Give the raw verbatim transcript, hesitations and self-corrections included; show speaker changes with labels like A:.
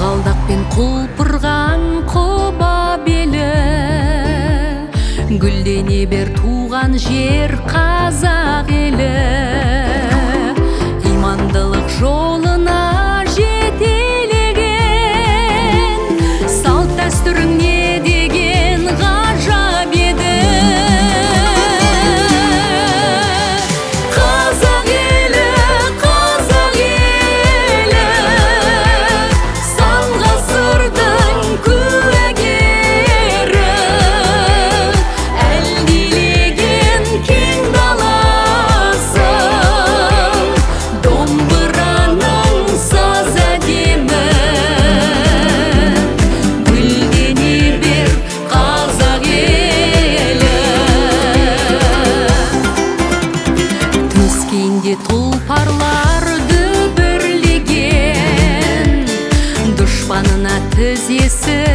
A: Қалдақпен құлпырған құба белі, гүлдене бер туған жер қазақ елі. Имандылық жолына жетелеген, салт дәстүрің не деген ғажап еді. Қазақ елі, қазақ елі, сан ғасырдың куәгері, әлдилеген кең даласың, домбыраның саз әдемі. Гүлдене бер қазақ елі, төскейінде тұлпарлар дүбірлеген, дұшпанына тізесі